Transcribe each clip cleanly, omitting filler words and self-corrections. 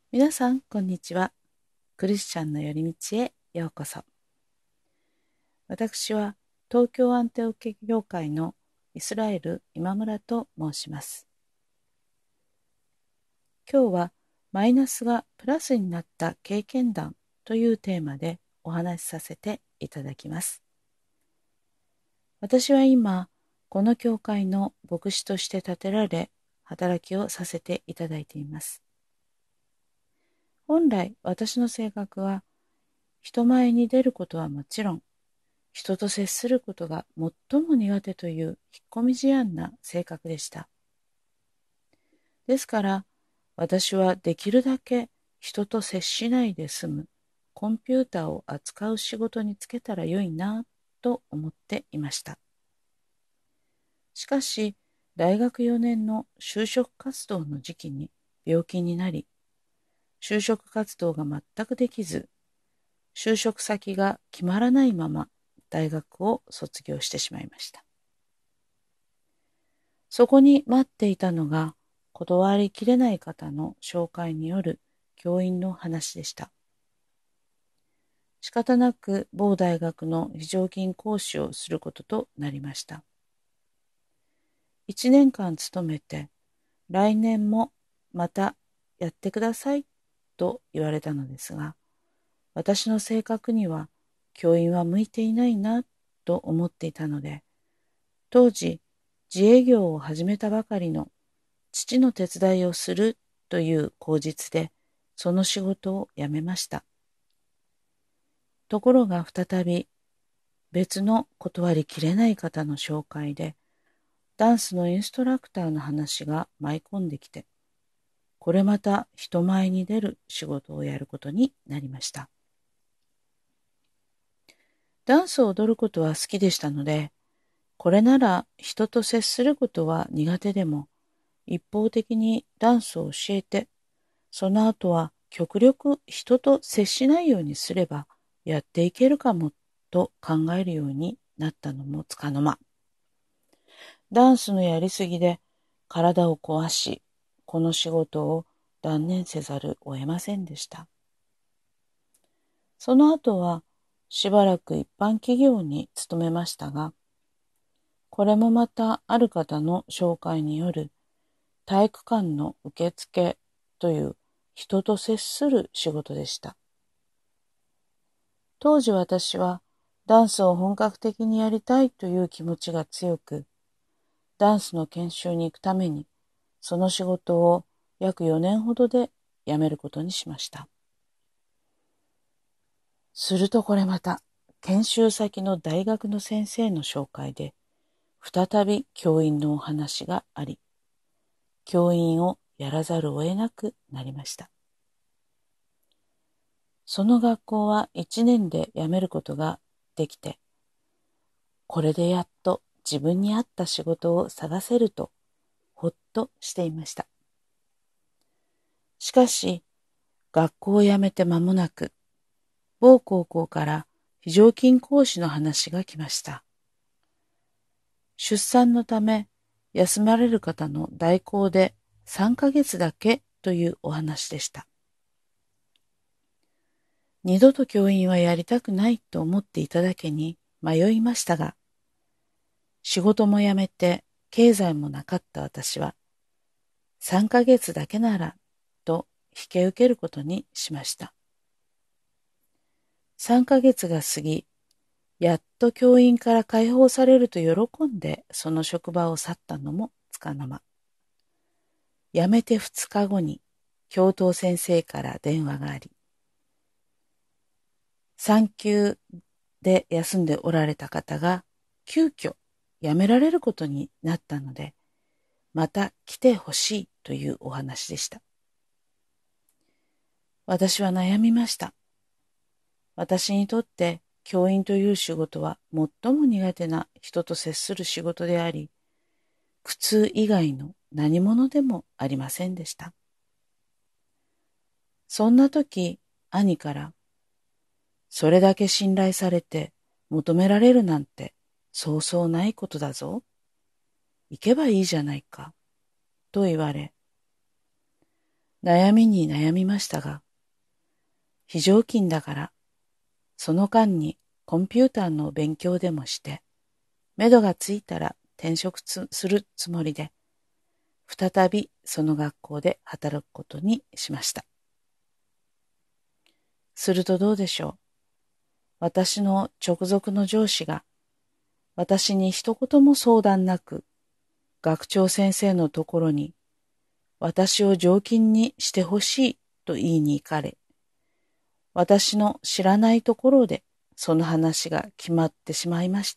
皆さん、こんにちは。クリスチャンの寄り道へようこそ。私は東京アンテオケ教会のイスラエル今村と申します。今日はマイナスがプラスになった経験談というテーマでお話しさせていただきます。私は今、この教会の牧師として立てられ、働きをさせていただいています。本来、私の性格は人前に出ることはもちろん、人と接することが最も苦手という引っ込み思案な性格でした。ですから、私はできるだけ人と接しないで済むコンピューターを扱う仕事に就けたらよいなと思っていました。しかし、大学4年の就職活動の時期に病気になり、就職活動が全くできず、就職先が決まらないまま大学を卒業してしまいました。そこに待っていたのが、断りきれない方の紹介による教員の話でした。仕方なく某大学の非常勤講師をすることとなりました。1年間勤めて、来年もまたやってくださいと言われたのですが、私の性格には教員は向いていないなと思っていたので、当時自営業を始めたばかりの父の手伝いをするという口実で、その仕事を辞めました。ところが再び別の断りきれない方の紹介で、ダンスのインストラクターの話が舞い込んできて、これまた人前に出る仕事をやることになりました。ダンスを踊ることは好きでしたので、これなら人と接することは苦手でも、一方的にダンスを教えて、その後は極力人と接しないようにすればやっていけるかもと考えるようになったのもつかの間。ダンスのやりすぎで体を壊し、この仕事を断念せざるを得ませんでした。その後はしばらく一般企業に勤めましたが、これもまたある方の紹介による体育館の受付という人と接する仕事でした。当時私はダンスを本格的にやりたいという気持ちが強く、ダンスの研修に行くためにその仕事を約4年ほどで辞めることにしました。するとこれまた研修先の大学の先生の紹介で再び教員のお話があり、教員をやらざるを得なくなりました。その学校は1年で辞めることができて、これでやっと自分に合った仕事を探せるとほっとしていました。しかし、学校を辞めて間もなく、某高校から非常勤講師の話が来ました。出産のため休まれる方の代行で3ヶ月だけというお話でした。二度と教員はやりたくないと思っていただけに迷いましたが、仕事も辞めて経済もなかった私は、3ヶ月だけならと引き受けることにしました。3ヶ月が過ぎ、やっと教員から解放されると喜んでその職場を去ったのもつかの間。辞めて2日後に教頭先生から電話があり、産休で休んでおられた方が急遽辞められることになったので、また来てほしいというお話でした。私は悩みました。私にとって教員という仕事は最も苦手な人と接する仕事であり、苦痛以外の何者でもありませんでした。そんな時、兄から、それだけ信頼されて求められるなんてそうそうないことだぞ。行けばいいじゃないか、と言われ、 悩みに悩みましたが、非常勤だから、その間にコンピューターの勉強でもして、目処がついたら転職するつもりで、再びその学校で働くことにしました。するとどうでしょう。私の直属の上司が、私に一言も相談なく、学長先生のところに、私を常勤にしてほしいと言いに行かれ、私の知らないところでその話が決まってしまいました。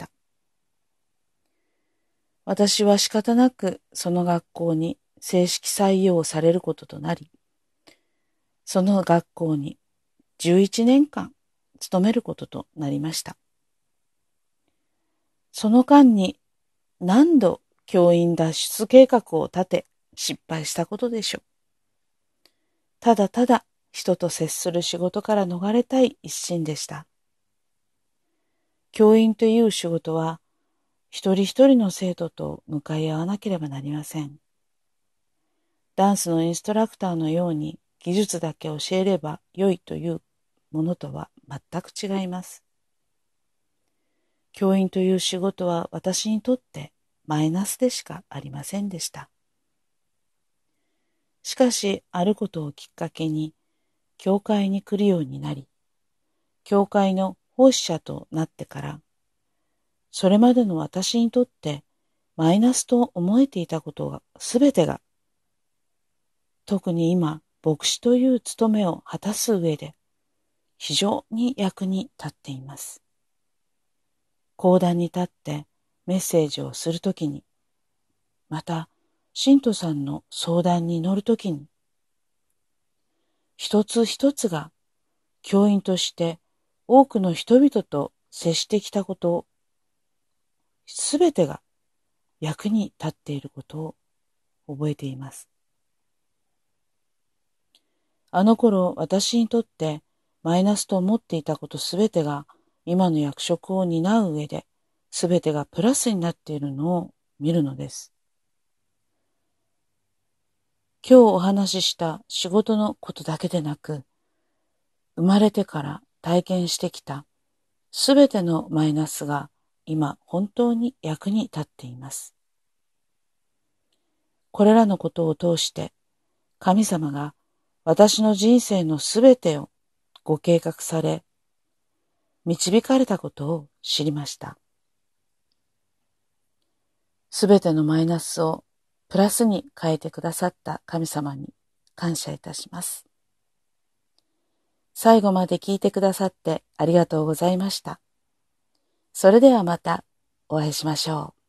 私は仕方なくその学校に正式採用されることとなり、その学校に11年間勤めることとなりました。その間に何度教員脱出計画を立て失敗したことでしょう。ただただ人と接する仕事から逃れたい一心でした。教員という仕事は一人一人の生徒と向かい合わなければなりません。ダンスのインストラクターのように技術だけ教えれば良いというものとは全く違います。教員という仕事は私にとってマイナスでしかありませんでした。しかし、あることをきっかけに、教会に来るようになり、教会の奉仕者となってから、それまでの私にとってマイナスと思えていたことがすべてが、特に今、牧師という務めを果たす上で、非常に役に立っています。講談に立ってメッセージをするときに、また、信徒さんの相談に乗るときに、一つ一つが教員として多くの人々と接してきたことを、すべてが役に立っていることを覚えています。あの頃私にとってマイナスと思っていたことすべてが今の役職を担う上で、すべてがプラスになっているのを見るのです。今日お話しした仕事のことだけでなく、生まれてから体験してきたすべてのマイナスが今本当に役に立っています。これらのことを通して神様が私の人生のすべてをご計画され、導かれたことを知りました。すべてのマイナスをプラスに変えてくださった神様に感謝いたします。最後まで聞いてくださってありがとうございました。それではまたお会いしましょう。